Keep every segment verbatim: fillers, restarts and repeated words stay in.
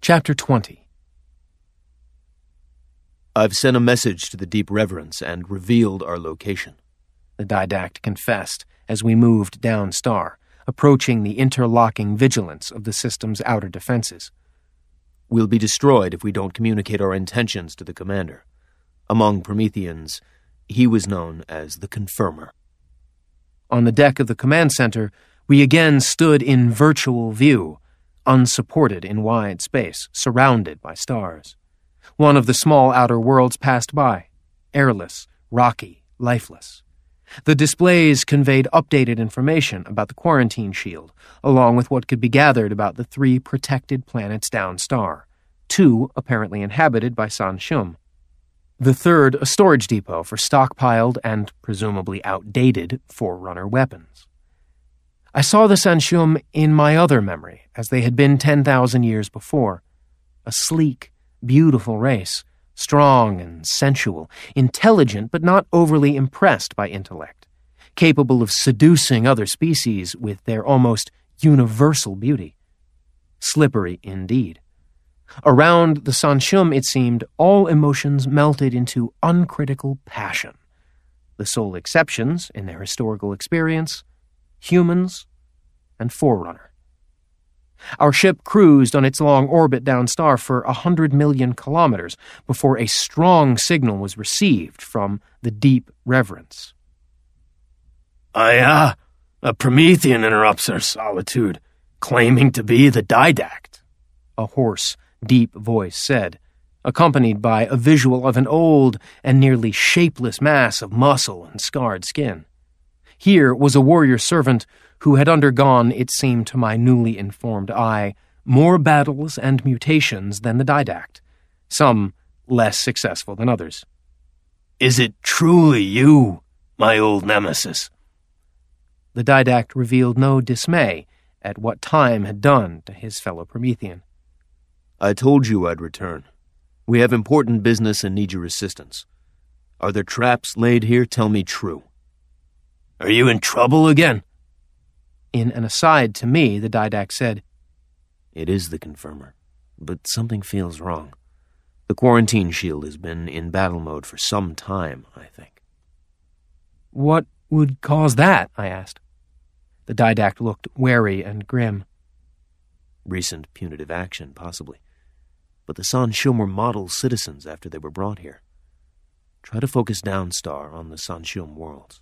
Chapter twenty. I've sent a message to the Deep Reverence and revealed our location, the Didact confessed as we moved down Star, approaching the interlocking vigilance of the system's outer defenses. We'll be destroyed if we don't communicate our intentions to the commander. Among Prometheans, he was known as the Confirmer. On the deck of the command center, we again stood in virtual view, unsupported in wide space, surrounded by stars. One of the small outer worlds passed by, airless, rocky, lifeless. The displays conveyed updated information about the quarantine shield, along with what could be gathered about the three protected planets down Star, two apparently inhabited by San Shum. The third a storage depot for stockpiled and presumably outdated Forerunner weapons. I saw the San Shum in my other memory, as they had been ten thousand years before. A sleek, beautiful race, strong and sensual, intelligent but not overly impressed by intellect, capable of seducing other species with their almost universal beauty. Slippery indeed. Around the San Shum, it seemed, all emotions melted into uncritical passion. The sole exceptions, in their historical experience, humans and Forerunner. Our ship cruised on its long orbit down Star for a hundred million kilometers before a strong signal was received from the Deep Reverence. I, uh, a Promethean interrupts our solitude, claiming to be the Didact, a hoarse, deep voice said, accompanied by a visual of an old and nearly shapeless mass of muscle and scarred skin. Here was a warrior servant who had undergone, it seemed to my newly informed eye, more battles and mutations than the Didact, some less successful than others. Is it truly you, my old nemesis? The Didact revealed no dismay at what time had done to his fellow Promethean. I told you I'd return. We have important business and need your assistance. Are there traps laid here? Tell me true. Are you in trouble again? In an aside to me, the Didact said, It is the Confirmer, but something feels wrong. The quarantine shield has been in battle mode for some time, I think. What would cause that? I asked. The Didact looked wary and grim. Recent punitive action, possibly. But the San Shum were model citizens after they were brought here. Try to focus down Star on the San Shum worlds.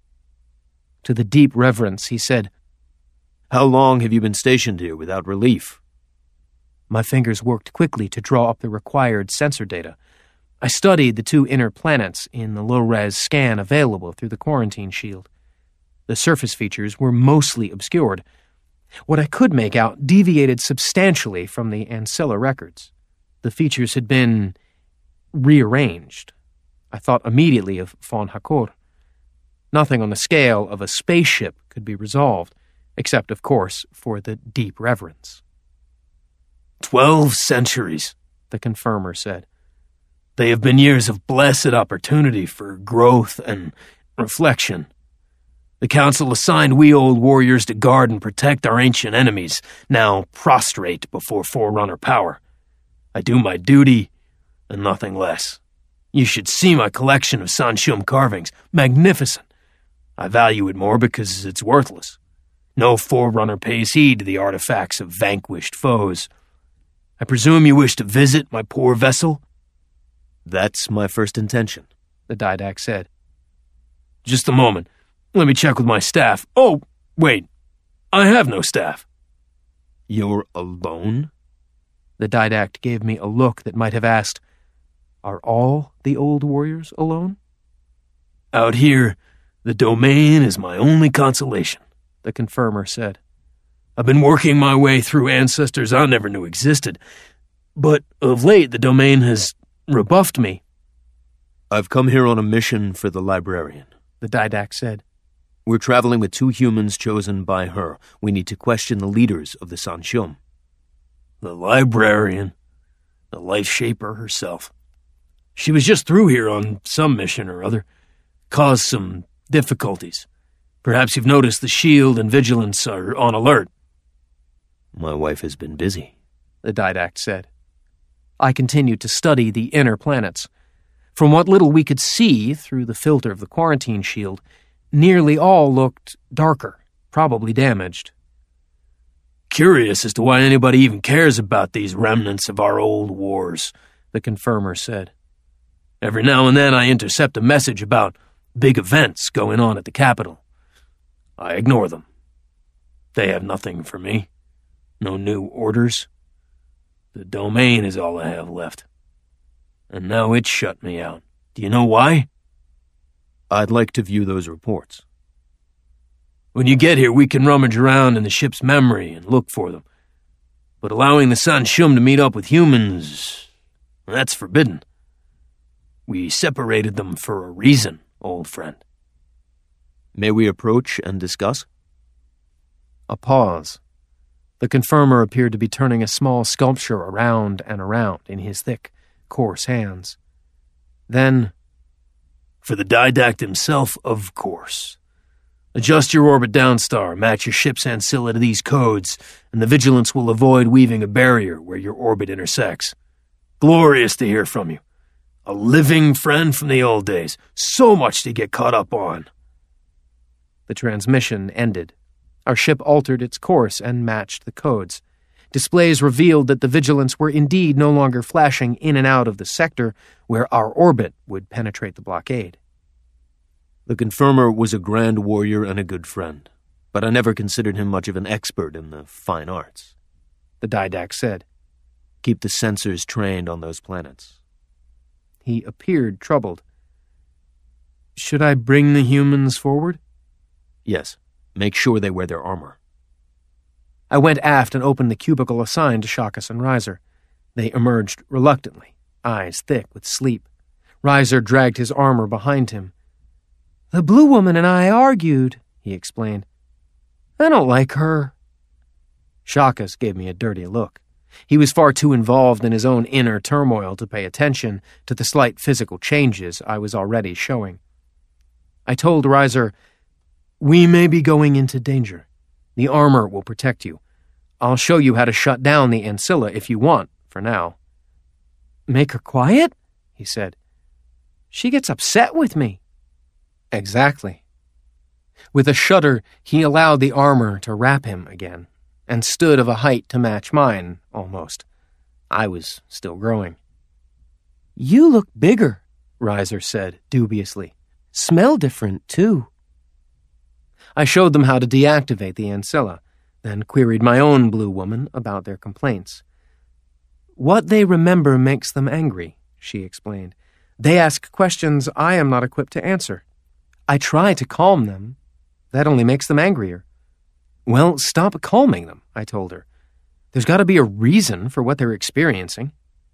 To the Deep Reverence, he said, How long have you been stationed here without relief? My fingers worked quickly to draw up the required sensor data. I studied the two inner planets in the low-res scan available through the quarantine shield. The surface features were mostly obscured. What I could make out deviated substantially from the Ancilla records. The features had been rearranged. I thought immediately of Fon Hakor. Nothing on the scale of a spaceship could be resolved, except, of course, for the Deep Reverence. Twelve centuries, the Confirmer said. They have been years of blessed opportunity for growth and reflection. The Council assigned we old warriors to guard and protect our ancient enemies, now prostrate before Forerunner power. I do my duty, and nothing less. You should see my collection of San Shum carvings. Magnificent. I value it more because it's worthless. No Forerunner pays heed to the artifacts of vanquished foes. I presume you wish to visit my poor vessel? That's my first intention, the Didact said. Just a moment. Let me check with my staff. Oh, wait. I have no staff. You're alone? The Didact gave me a look that might have asked, Are all the old warriors alone? Out here, the domain is my only consolation, the Confirmer said. I've been working my way through ancestors I never knew existed, but of late the domain has rebuffed me. I've come here on a mission for the Librarian, the Didact said. We're traveling with two humans chosen by her. We need to question the leaders of the San Shum. The Librarian, the Life Shaper herself. She was just through here on some mission or other. Caused some difficulties. Perhaps you've noticed the Shield and Vigilance are on alert. My wife has been busy, the Didact said. I continued to study the inner planets. From what little we could see through the filter of the quarantine shield, nearly all looked darker, probably damaged. Curious as to why anybody even cares about these remnants of our old wars, the confirmer said. Every now and then I intercept a message about big events going on at the capital. I ignore them. They have nothing for me. No new orders. The domain is all I have left. And now it's shut me out. Do you know why? I'd like to view those reports. When you get here, we can rummage around in the ship's memory and look for them. But allowing the San Shum to meet up with humans, that's forbidden. We separated them for a reason, old friend. May we approach and discuss? A pause. The confirmer appeared to be turning a small sculpture around and around in his thick, coarse hands. Then, for the Didact himself, of course. Adjust your orbit downstar, match your ship's ancilla to these codes, and the Vigilance will avoid weaving a barrier where your orbit intersects. Glorious to hear from you. A living friend from the old days. So much to get caught up on. The transmission ended. Our ship altered its course and matched the codes. Displays revealed that the Vigilance were indeed no longer flashing in and out of the sector where our orbit would penetrate the blockade. The confirmer was a grand warrior and a good friend, but I never considered him much of an expert in the fine arts. The Didact said. Keep the sensors trained on those planets. He appeared troubled. Should I bring the humans forward? Yes. Make sure they wear their armor. I went aft and opened the cubicle assigned to Shakkas and Reiser. They emerged reluctantly, eyes thick with sleep. Reiser dragged his armor behind him. The Blue Woman and I argued, he explained. I don't like her. Shakkas gave me a dirty look. He was far too involved in his own inner turmoil to pay attention to the slight physical changes I was already showing. I told Reiser, we may be going into danger. The armor will protect you. I'll show you how to shut down the ancilla if you want, for now. Make her quiet? He said. She gets upset with me. Exactly. With a shudder, he allowed the armor to wrap him again, and stood of a height to match mine, almost. I was still growing. You look bigger, Reiser said dubiously. Smell different, too. I showed them how to deactivate the ancilla, then queried my own Blue Woman about their complaints. What they remember makes them angry, she explained. They ask questions I am not equipped to answer. I try to calm them. That only makes them angrier. Well, stop calming them, I told her. There's got to be a reason for what they're experiencing.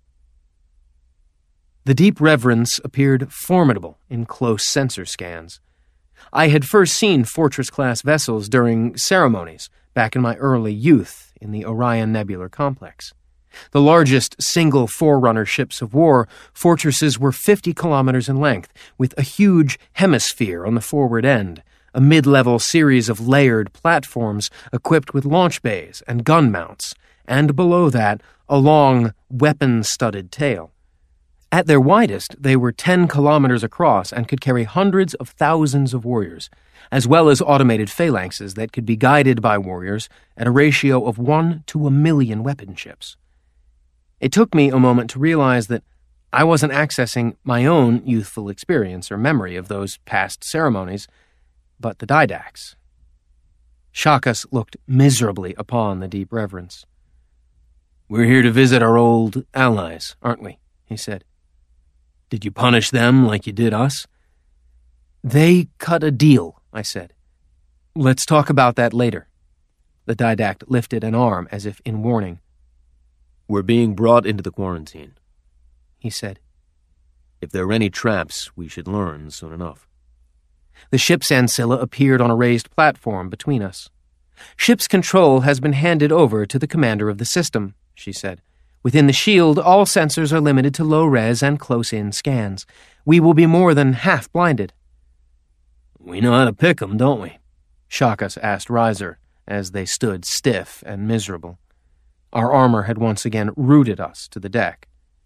The Deep Reverence appeared formidable in close sensor scans. I had first seen Fortress-class vessels during ceremonies back in my early youth in the Orion Nebular Complex. The largest single Forerunner ships of war, Fortresses were fifty kilometers in length, with a huge hemisphere on the forward end, a mid-level series of layered platforms equipped with launch bays and gun mounts, and below that, a long, weapon-studded tail. At their widest, they were ten kilometers across and could carry hundreds of thousands of warriors, as well as automated phalanxes that could be guided by warriors at a ratio of one to a million weapon ships. It took me a moment to realize that I wasn't accessing my own youthful experience or memory of those past ceremonies, but the Didact's. Shakkas looked miserably upon the Deep Reverence. We're here to visit our old allies, aren't we? He said. Did you punish them like you did us? They cut a deal, I said. Let's talk about that later. The Didact lifted an arm as if in warning. We're being brought into the quarantine, he said. If there are any traps, we should learn soon enough. The ship's ancilla appeared on a raised platform between us. Ship's control has been handed over to the commander of the system, she said. Within the shield, all sensors are limited to low-res and close-in scans. We will be more than half blinded. We know how to pick 'em, don't we? Shakkas asked Reiser, as they stood stiff and miserable. Our armor had once again rooted us to the deck.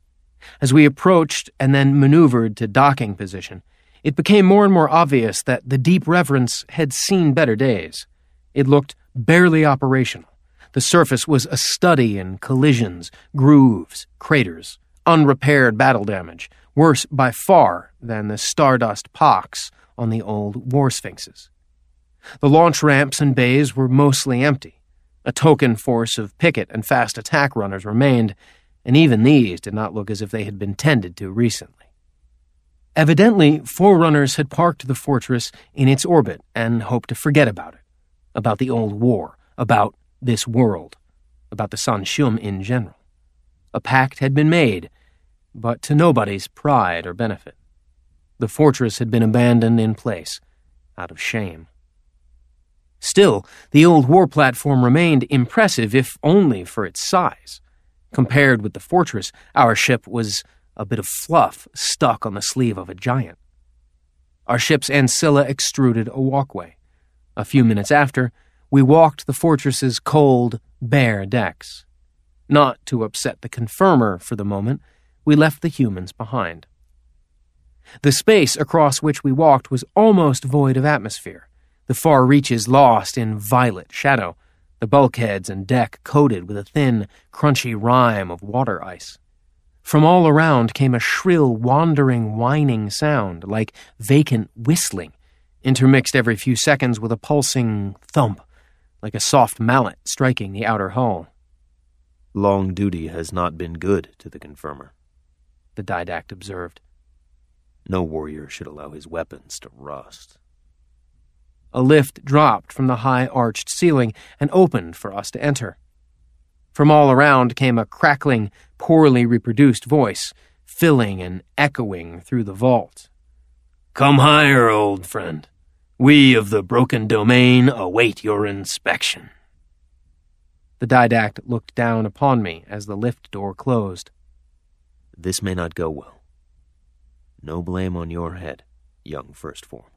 As we approached and then maneuvered to docking position, it became more and more obvious that the Deep Reverence had seen better days. It looked barely operational. The surface was a study in collisions, grooves, craters, unrepaired battle damage, worse by far than the stardust pox on the old war sphinxes. The launch ramps and bays were mostly empty. A token force of picket and fast attack runners remained, and even these did not look as if they had been tended to recently. Evidently, Forerunners had parked the fortress in its orbit and hoped to forget about it, about the old war, about this world, about the Sanshum in general. A pact had been made, but to nobody's pride or benefit. The fortress had been abandoned in place, out of shame. Still, the old war platform remained impressive, if only for its size. Compared with the fortress, our ship was a bit of fluff stuck on the sleeve of a giant. Our ship's ancilla extruded a walkway. A few minutes after, we walked the fortress's cold, bare decks. Not to upset the confirmer for the moment, we left the humans behind. The space across which we walked was almost void of atmosphere, the far reaches lost in violet shadow, the bulkheads and deck coated with a thin, crunchy rime of water ice. From all around came a shrill, wandering, whining sound, like vacant whistling, intermixed every few seconds with a pulsing thump, like a soft mallet striking the outer hull. Long duty has not been good to the confirmer, the Didact observed. No warrior should allow his weapons to rust. A lift dropped from the high arched ceiling and opened for us to enter. From all around came a crackling, poorly reproduced voice, filling and echoing through the vault. "Come higher, old friend. We of the Broken Domain await your inspection." The Didact looked down upon me as the lift door closed. This may not go well. No blame on your head, young First Form.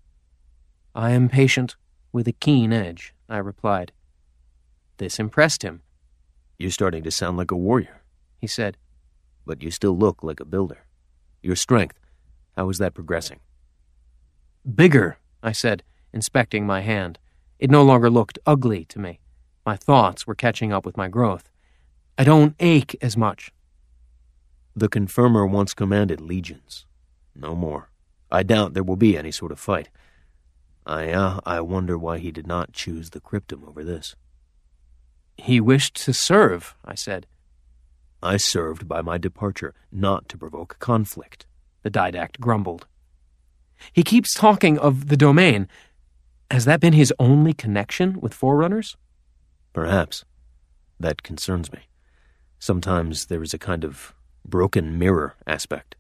I am patient with a keen edge, I replied. This impressed him. You're starting to sound like a warrior, he said. But you still look like a builder. Your strength, how is that progressing? Bigger, I said, inspecting my hand. It no longer looked ugly to me. My thoughts were catching up with my growth. I don't ache as much. The Confirmer once commanded legions. No more. I doubt there will be any sort of fight. I, uh, I wonder why he did not choose the Cryptum over this. He wished to serve, I said. I served by my departure, not to provoke conflict, the Didact grumbled. He keeps talking of the domain. Has that been his only connection with Forerunners? Perhaps. That concerns me. Sometimes there is a kind of broken mirror aspect.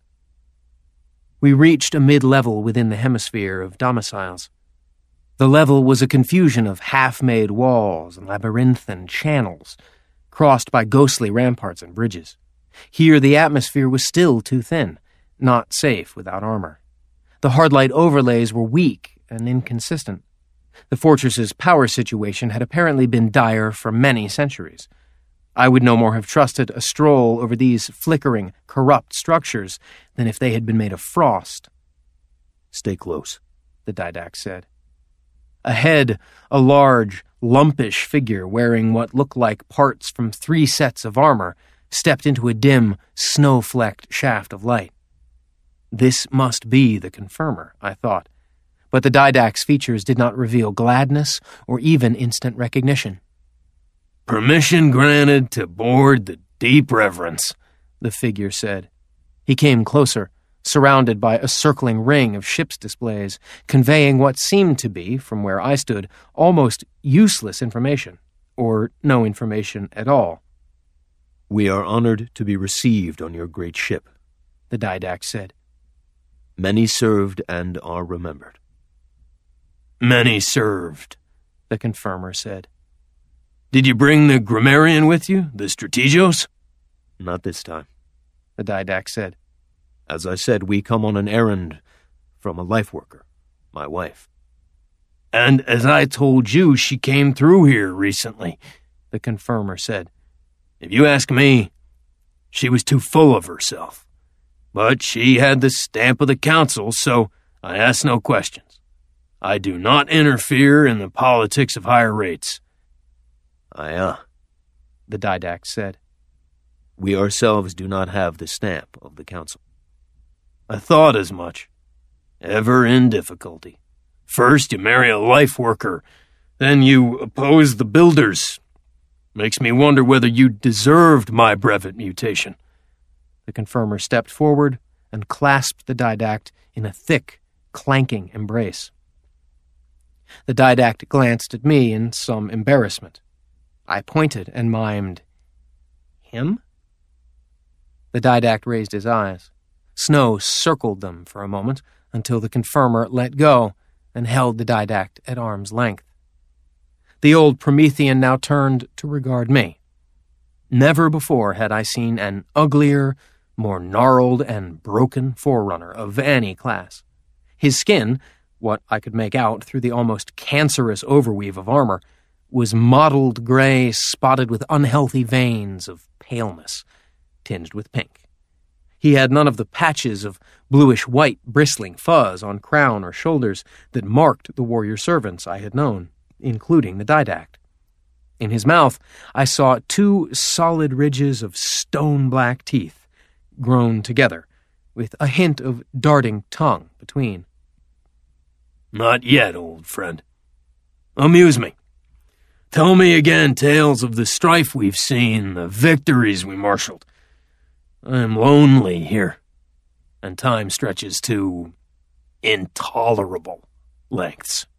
We reached a mid-level within the hemisphere of domiciles. The level was a confusion of half-made walls and labyrinthine channels, crossed by ghostly ramparts and bridges. Here the atmosphere was still too thin, not safe without armor. The hardlight overlays were weak and inconsistent. The fortress's power situation had apparently been dire for many centuries. I would no more have trusted a stroll over these flickering, corrupt structures than if they had been made of frost. Stay close, the Didact said. Ahead, a large, lumpish figure wearing what looked like parts from three sets of armor stepped into a dim, snow-flecked shaft of light. This must be the Confirmer, I thought, but the Didact's features did not reveal gladness or even instant recognition. "Permission granted to board the Deep Reverence," the figure said. He came closer, surrounded by a circling ring of ship's displays, conveying what seemed to be, from where I stood, almost useless information, or no information at all. "We are honored to be received on your great ship," the Didact said. "Many served and are remembered." "Many served," the Confirmer said. "Did you bring the grammarian with you, the Strategos?" "Not this time," the Didact said. "As I said, we come on an errand from a life worker, my wife." "And as I told you, she came through here recently," the Confirmer said. "If you ask me, She was too full of herself. But she had the stamp of the council, so I asked no questions. I do not interfere in the politics of higher rates." "Aye, uh," the didact said. "We ourselves do not have the stamp of the council." "I thought as much. Ever in difficulty. First you marry a life worker, then you oppose the builders. Makes me wonder whether you deserved my brevet mutation." The confirmer stepped forward and clasped the didact in a thick, clanking embrace. The didact glanced at me in some embarrassment. I pointed and mimed, "Him?" The didact raised his eyes. Snow circled them for a moment until the confirmer let go and held the didact at arm's length. The old Promethean now turned to regard me. Never before had I seen an uglier, more gnarled and broken forerunner of any class. His skin, what I could make out through the almost cancerous overweave of armor, was mottled gray spotted with unhealthy veins of paleness, tinged with pink. He had none of the patches of bluish-white bristling fuzz on crown or shoulders that marked the warrior servants I had known, including the didact. In his mouth, I saw two solid ridges of stone-black teeth, grown together, with a hint of darting tongue between. "Not yet, old friend. Amuse me. Tell me again tales of the strife we've seen, the victories we marshaled. I am lonely here, and time stretches to intolerable lengths."